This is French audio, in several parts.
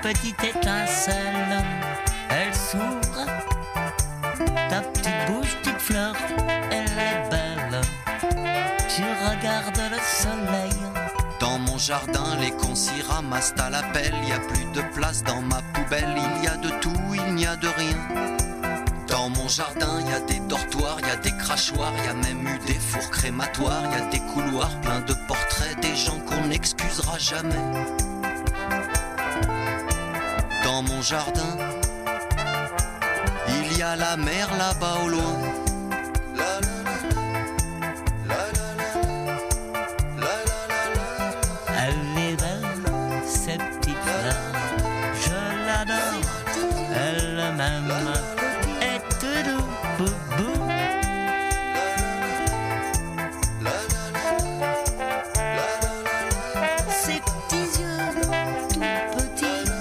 petite étincelle, elle s'ouvre. Ta petite bouche, petite fleur, elle est belle. Tu regardes le soleil. Dans mon jardin, les cons s'y ramassent à la pelle. Y a plus de place dans ma poubelle. Il y a de tout, il n'y a de rien. Dans mon jardin, y a des dortoirs, y a des crachoirs, y a même eu des fours crématoires, y a des couloirs pleins de portraits des gens qu'on n'excusera jamais. Dans mon jardin, il y a la mer là-bas au loin. Elle est belle, cette petite fleur, je l'adore, elle m'aime, et tout doux, boubou. Ses petits yeux tout petits.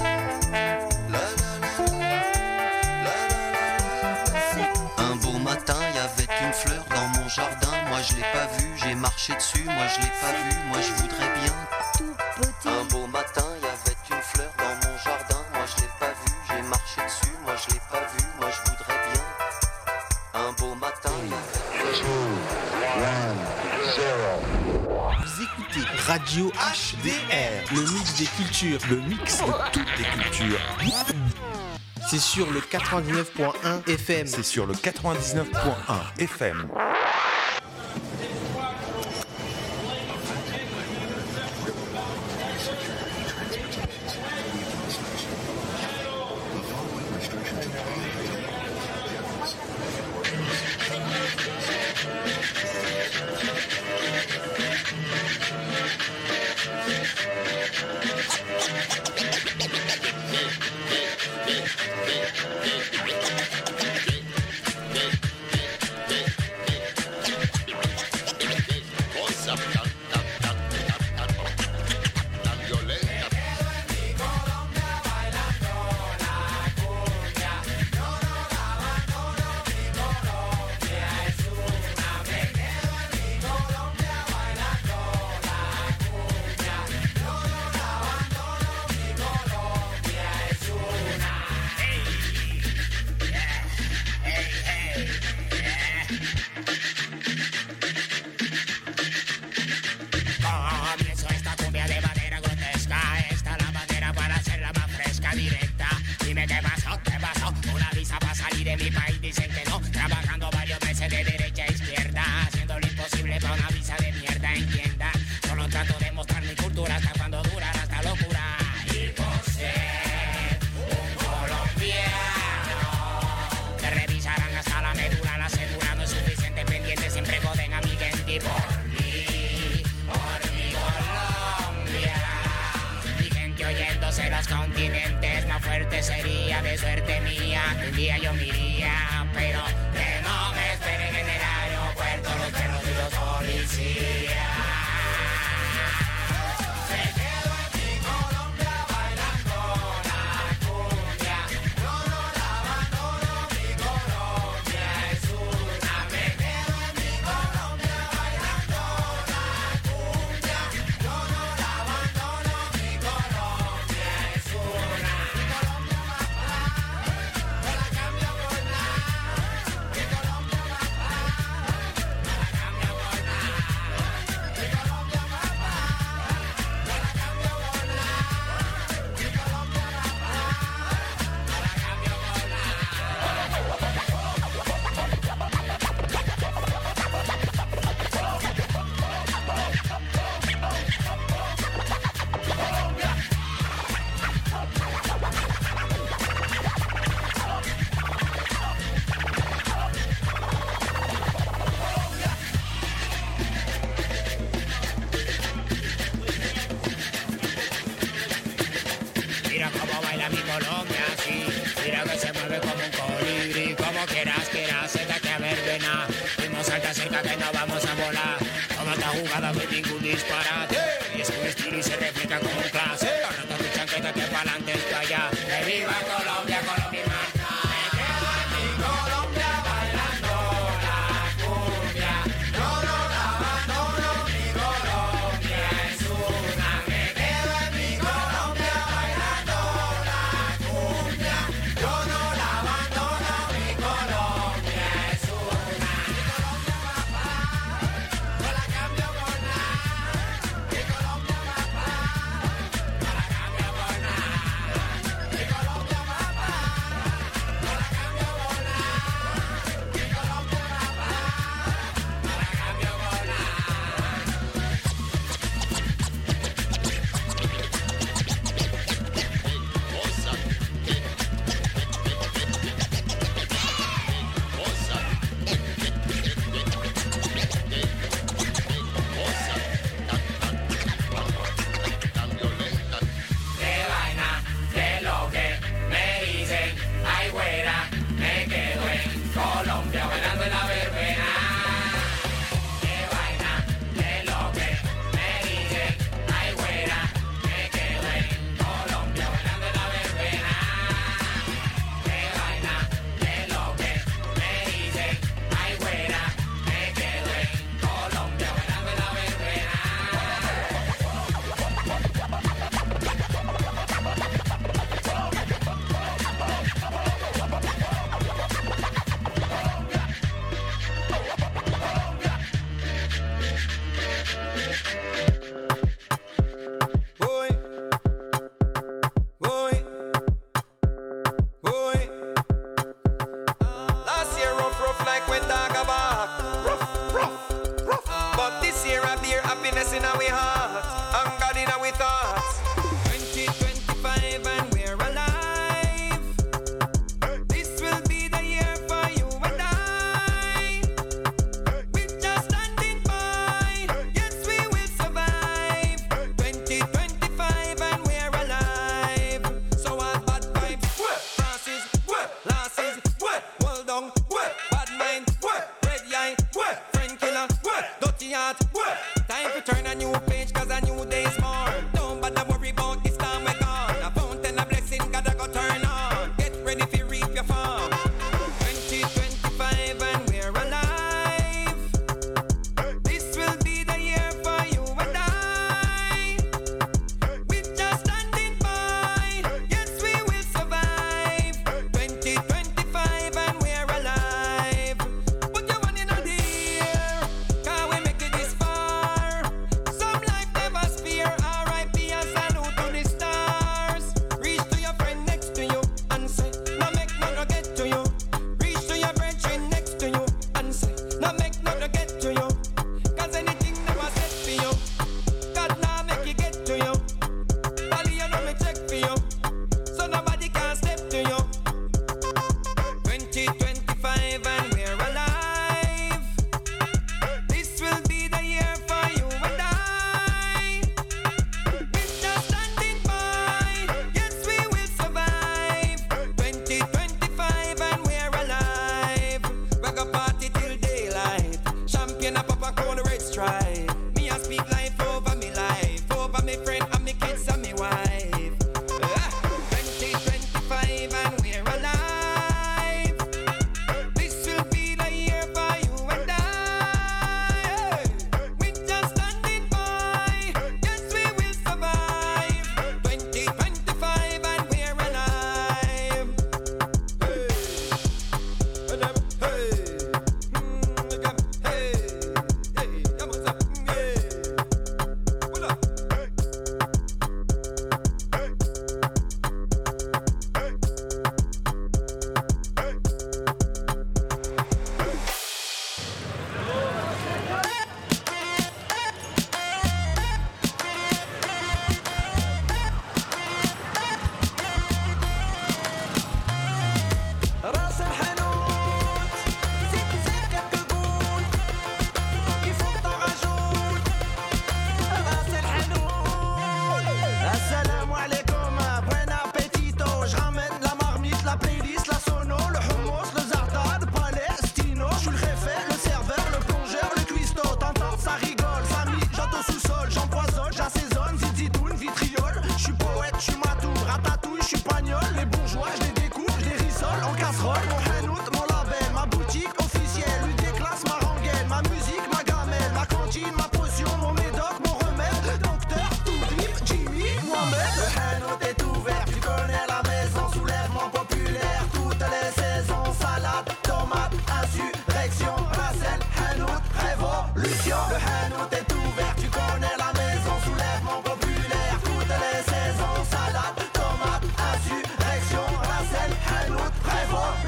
Un beau matin, y avait une fleur dans mon jardin. Moi je l'ai pas vue, j'ai marché dessus. Moi je l'ai pas vue, moi je voudrais bien. Un beau matin, y avait une fleur dans mon jardin. Moi je l'ai pas vue, j'ai marché dessus. Moi je l'ai pas vue, moi je voudrais bien. Un beau matin, y avait... 2, 1, 0. Vous écoutez Radio HDR, le mix des cultures, le mix de toutes les cultures. C'est sur le 99.1 FM. C'est sur le 99.1 FM.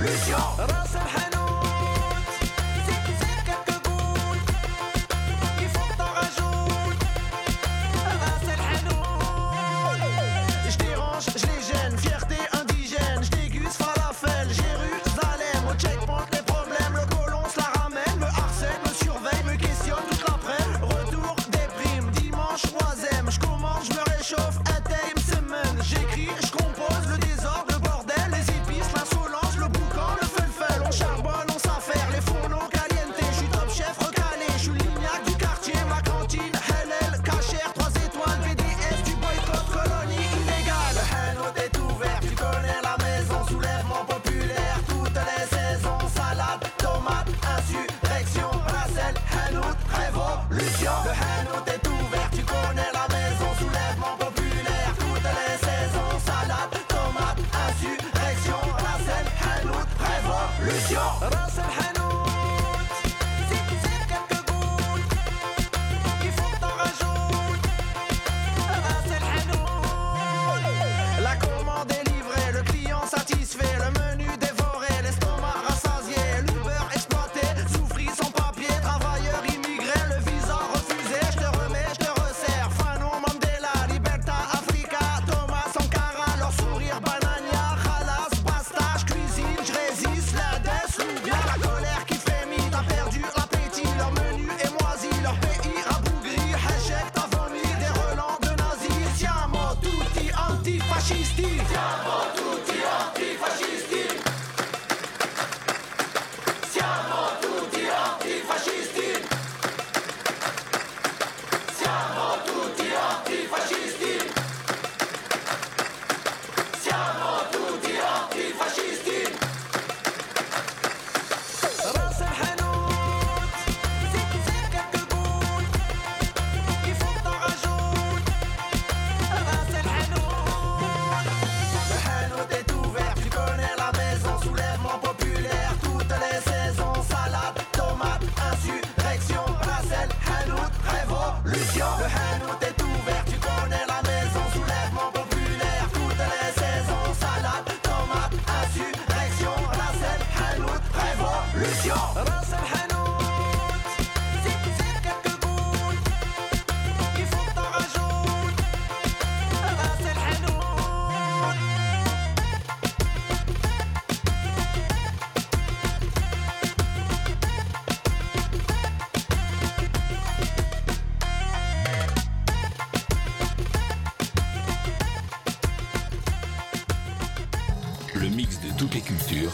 Le mix de toutes les cultures,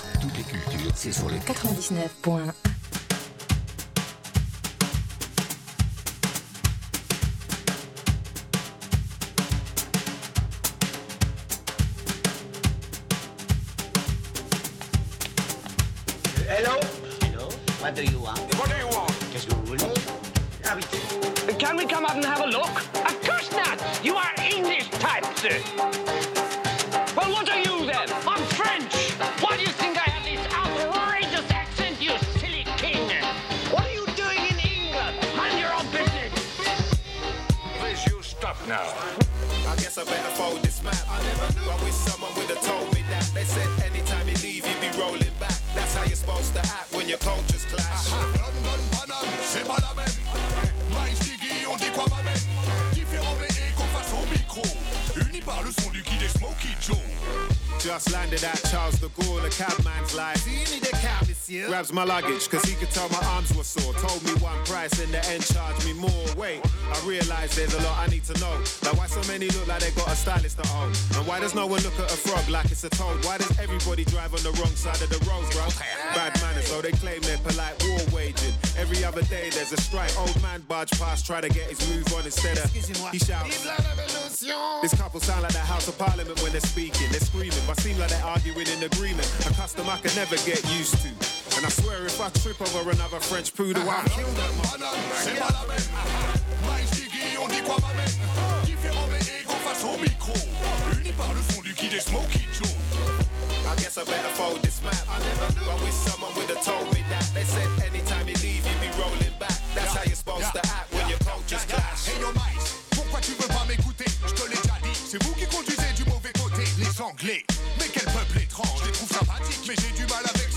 c'est sur le 99.1. Hello? Hello? What do you want? What do you want? Qu'est-ce que vous voulez? Can we come out and have a look? Of course not! You are English type, sir. Well, what are you then? I'm French. Why do you think I have this outrageous accent, you silly king? What are you doing in England? Mind your own business. Please, you stop now. I guess I better fold this map. I never knew. I wish someone would have told me that. They said anytime you leave, you'd be rolling back. That's how you're supposed to act when your cultures clash. C'est pas la même. Mike Diggy, on dit quoi ma mère? Différents mais égaux face au micro. Unis par le son du Kid et Smokey Joe. Just landed at Charles de Gaulle, the cabman's like, do you need a cab, monsieur? Grabs my luggage, cause he could tell my arms were sore. Told me one price, in the end charged me more. Wait, I realised there's a lot I need to know. Like why so many look like they got a stylist at home? And why does no one look at a frog like it's a toad? Why does everybody drive on the wrong side of the road, bro? Bad manners, so they claim they're polite war waging. Every other day there's a strike. Old man barge past, try to get his move on instead of, he shouts, this couple sound like the House of Parliament when they're speaking. They're screaming, but seem like they're arguing in agreement. A custom I can never get used to. And I swear if I trip over another French poodle, I'll kill them. C'est pas la même. Mike Diggy, on dit quoi ma mère? Différents mais égaux face au micro. Unis par le son du Kid et Smokey Joe. I guess I better fold this map. I never knew. I wish someone would have told me that. They said anytime you leave, you'd be rolling back. That's how you're supposed to act when your cultures clash. Hey yo Mike, pourquoi tu veux pas m'écouter? Je te l'ai déjà dit, c'est vous qui conduisez du mauvais côté. Les Anglais, mais quel peuple étrange. Je les trouve sympathiques, mais j'ai du mal avec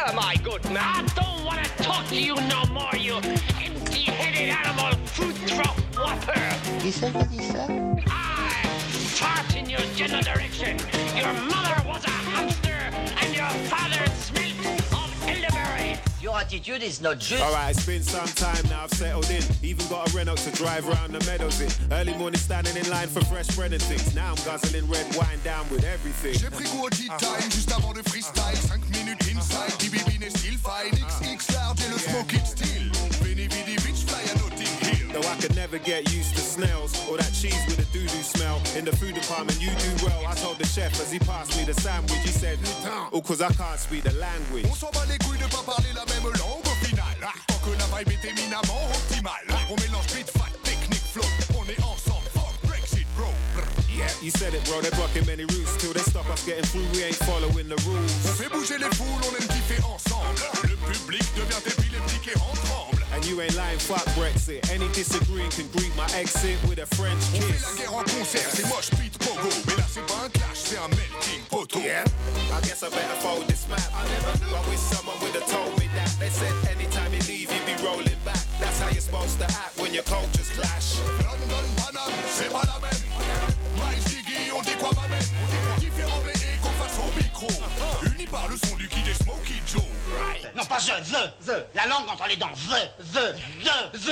my good man. I don't want to talk to you no more, you empty-headed animal fruit throat whopper. Qui c'est qui a dit ça? I fart in your general direction. Your mother was a hamster and your father smelt of elderberry. Your attitude is not just. Alright, it's been some time now, I've settled in. Even got a Renault to drive around the meadows in. Early morning standing in line for fresh bread and things. Now I'm guzzling red wine down with everything. J'ai pris goût au tea time juste avant de freestyle. 5 minutes inside, BBB n'est still fine. XX large et le smoke it still. Vini vidi bitch fly a Notting Hill. Though I could never get used to snails or that cheese with a doo-doo smell. In the food department you do well. I told the chef as he passed me the sandwich. He said, oh, cause I can't speak the language. On s'en bat les couilles de pas parler la même langue au final. Tant que la vibe est éminemment optimale. On mélange beat, fight, technique, flow. On est ensemble, fuck Brexit, bro. Yeah, you said it, bro. They're blocking many routes till they stop us getting through. We ain't following the rules. On fait bouger les foules, on aime kiffer ensemble. Le public devient épileptique et en tremble. And you ain't lying, fuck Brexit. Any disagreeing can greet my exit with a French On fait kiss. la guerre en concert, c'est moche, beat, pogo. Mais là c'est pas un clash, c'est un melting poteau. Yeah, I guess I better fold this map. I never knew I wish someone would have told me that. They said anytime you leave, you'd be rolling back. That's how you're supposed to act when your cultures clash. London, Paname, c'est pas la même. Miles Diggy, on dit quoi ma même. Différents mais qu'on fasse au micro. Unis par le son du Kid et Smokey Joe. Non, pas the. La langue entre les dents. The.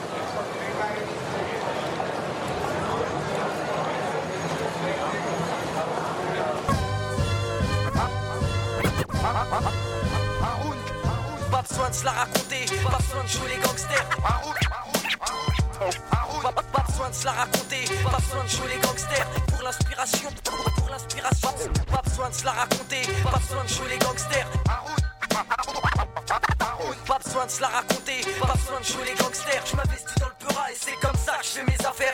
Pas besoin de se la raconter, pas besoin de jouer les gangsters. Pas besoin de se la raconter, pas besoin de jouer les gangsters. Pour l'inspiration, pas besoin de se la raconter, pas besoin de jouer les gangsters. Pas besoin de se la raconter, pas besoin de jouer les gangsters. Je m'investis dans le peura et c'est comme ça que je fais mes affaires.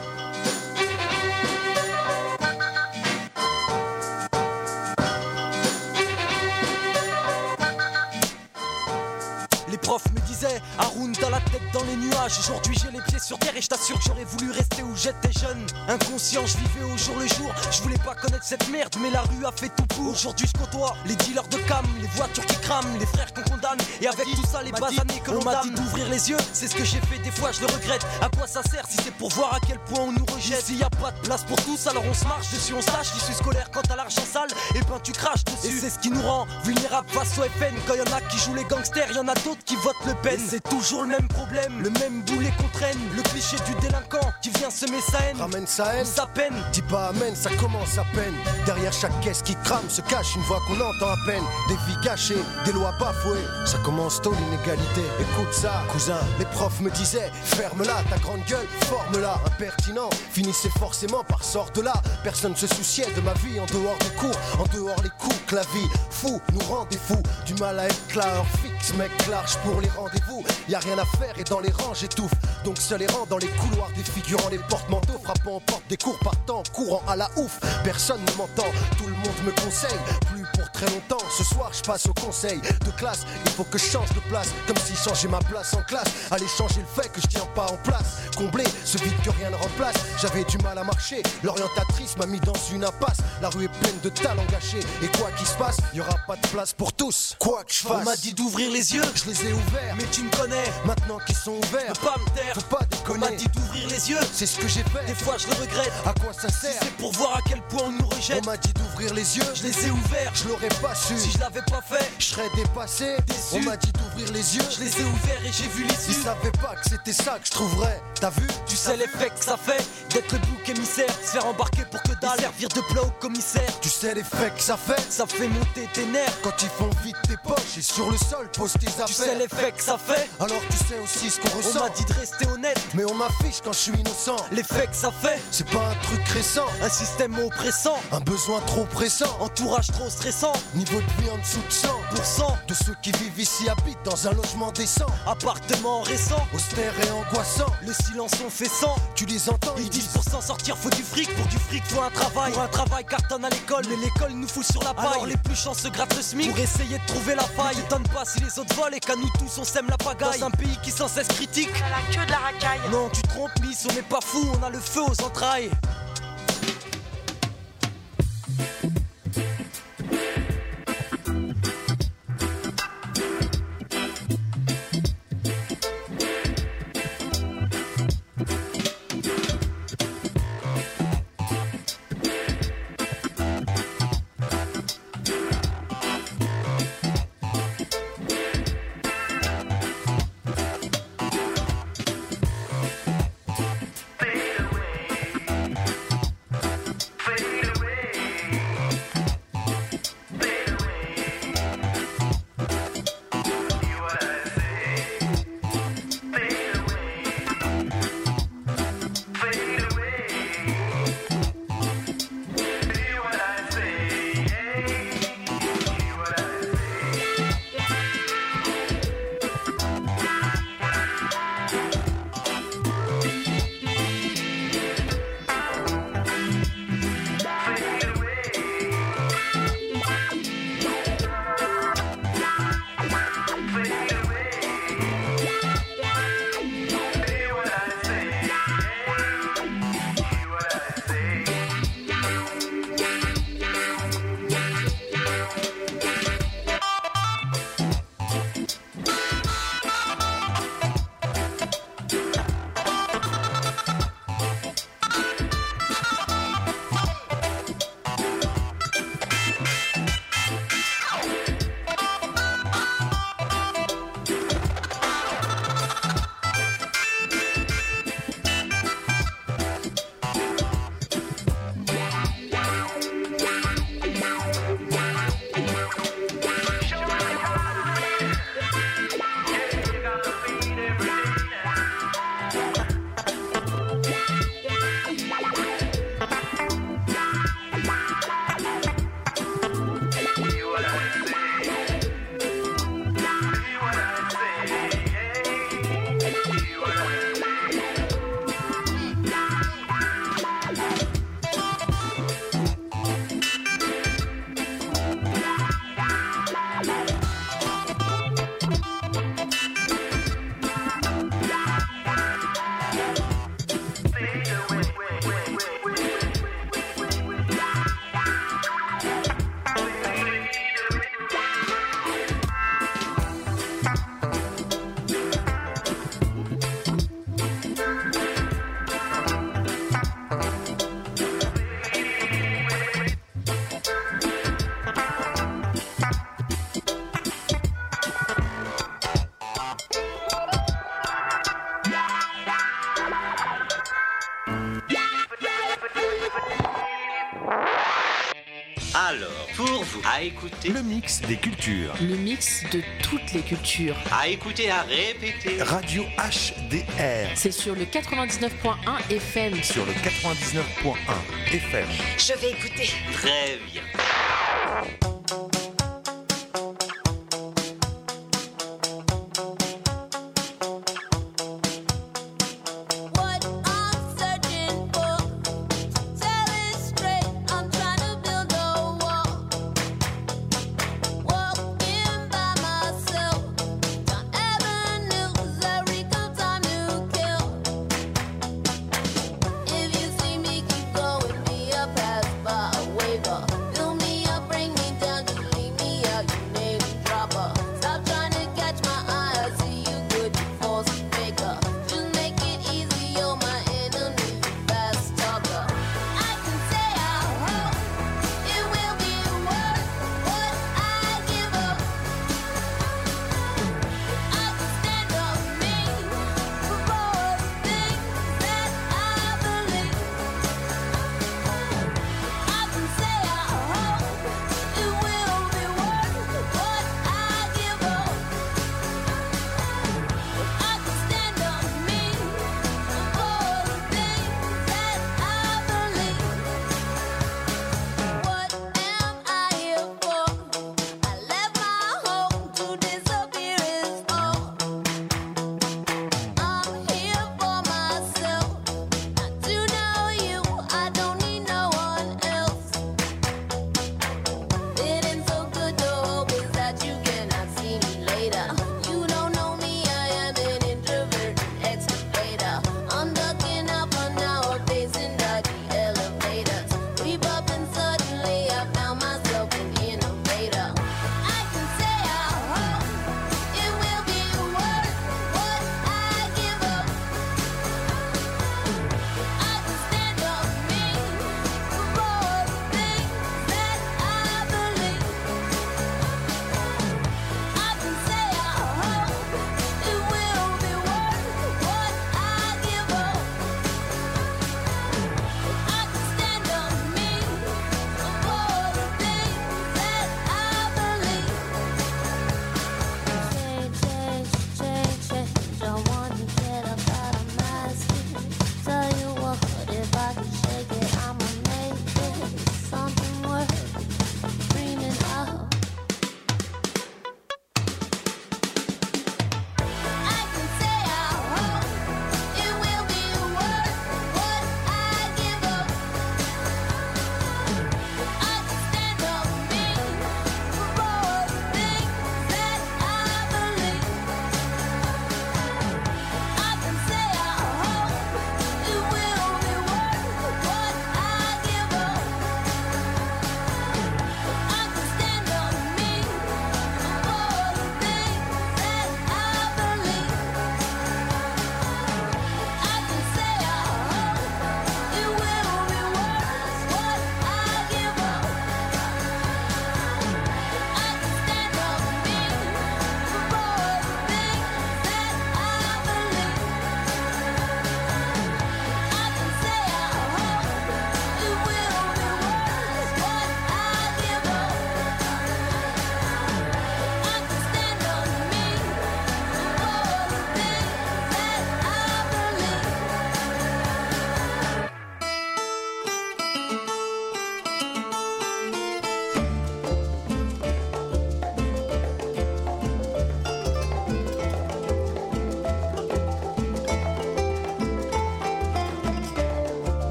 Les profs me disaient, Haroun t'as la tête dans les nuages. Aujourd'hui j'ai les pieds sur terre et je t'assure que j'aurais voulu rester où j'étais jeune. Inconscient, je vivais au jour le jour. Je voulais pas connaître cette merde, mais la rue a fait tout pour. Aujourd'hui je côtoie les dealers de cam, les voitures qui crament, les frères qu'on condamne. Et avec tout ça, les basanés que l'on m'a dit d'ouvrir les yeux. C'est ce que j'ai fait, des fois je le regrette. À quoi ça sert si c'est pour voir à quel point on nous rejette? S'il y a pas de place pour tous, alors on se marche dessus, on se lâche. L'issue scolaire quand t'as l'argent sale, et ben tu craches dessus. Et c'est ce qui nous rend vulnérables face au FN. Quand y'en a qui jouent les gangsters, y'en a d'autres qui votent Le Pen. C'est toujours le même problème, le même boulet qu'on traîne. Le cliché du délinquant qui vient semer sa haine. Ramène sa haine, sa peine. Dis pas amen, ça commence à peine. Derrière chaque caisse qui crame se cache une voix qu'on entend à peine. Des vies cachées, des lois bafouées. Ça commence tôt l'inégalité. Écoute ça, cousin, les profs me disaient ferme-la, ta grande gueule, forme-la. Impertinent, finissait forcément par sorte là. Personne se souciait de ma vie en dehors des cours, en dehors les coups que la vie fou nous rend des fous. Du mal à être là, heure fixe, mec large pour les rendez-vous. Y'a rien à faire et dans les rangs j'étouffe. Donc seul errant dans les couloirs des figurants, les porte-manteaux frappant aux portes des cours partant, courant à la ouf. Personne ne m'entend, tout le monde me conseille. Plus pour très longtemps, ce soir je passe au conseil de classe. Il faut que je change de place, comme si changer ma place en classe allait changer le fait que je tiens pas en place. Combler ce vide que rien ne remplace. J'avais du mal à marcher, l'orientatrice m'a mis dans une impasse. La rue est pleine de talents gâchés. Et quoi qu'il se passe, y aura pas de place pour tous. Quoi que je fasse, on m'a dit d'ouvrir les yeux, je les ai ouverts. Mais tu me connais, maintenant qu'ils sont ouverts, ne pas me taire, faut pas déconner. On m'a dit d'ouvrir les yeux, c'est ce que j'ai fait. Des fois je le regrette, à quoi ça sert? Si c'est pour voir à quel point on nous rejette. On m'a dit d'ouvrir les yeux, je les ai ouverts, je l'aurais pas su. Si je l'avais pas fait, je serais dépassé, déçu. On m'a dit d'ouvrir les yeux, je les ai ouverts et j'ai vu l'issue. Ils savaient pas que c'était ça que je trouverais. T'as vu? Tu sais l'effet que ça fait d'être le bouc émissaire, se faire embarquer pour que dalle, servir de plat au commissaire. Tu sais l'effet que ça fait? Ça fait monter tes nerfs quand ils font vite tes poches et sur le sol pose tes affaires. Tu sais l'effet que ça fait? Alors tu sais aussi ce qu'on ressent. On m'a dit de rester honnête, mais on m'affiche quand je suis innocent. L'effet que ça fait, c'est pas un truc récent, un système oppressant, un besoin trop pressant, entourage trop stressant, niveau de vie en dessous de 100% de ceux qui vivent ici habitent dans un logement décent, appartement récent, austère et angoissant. Le silence on fait sans, tu les entends, ils disent pour s'en sortir faut du fric, pour du fric faut un travail. Pour un travail cartonne à l'école, mais l'école nous fout sur la paille. Alors les plus chanceux grattent le SMIC pour essayer de trouver la faille. Ne t'étonne pas si les autres volent et qu'à nous tous on sème la pagaille. Dans un pays qui sans cesse critique, on a la queue de la racaille. Non tu te trompes Miss, on n'est pas fou, on a le feu aux entrailles. Alors, pour vous, à écouter le mix des cultures. Le mix de toutes les cultures. À écouter, à répéter. Radio HDR. C'est sur le 99.1 FM. Sur le 99.1 FM. Je vais écouter. Très bien.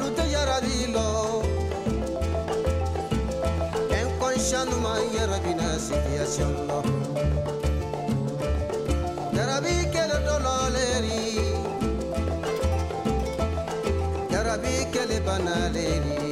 Alute yaradilo, en consciano ma yarabina situation no Garabi kele dololeri Garabi kele banaleri